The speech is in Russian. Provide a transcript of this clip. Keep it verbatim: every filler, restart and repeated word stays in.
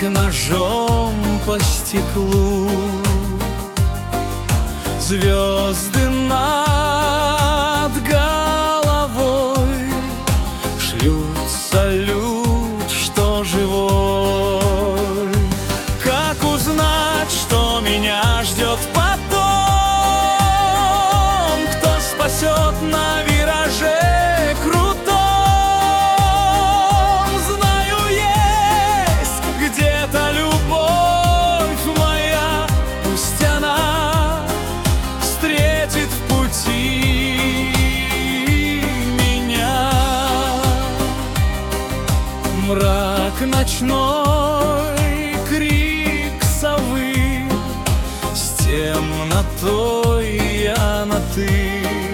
ножом по стеклу. Звезды над головой шлют салют, что живой. Как узнать, что меня ждет потом? Кто спасет на вираже крутом? Знаю, есть где-то любовь моя, пусть она встретит в пути меня. Мрак ночной, крик совы, с темнотой я на «ты».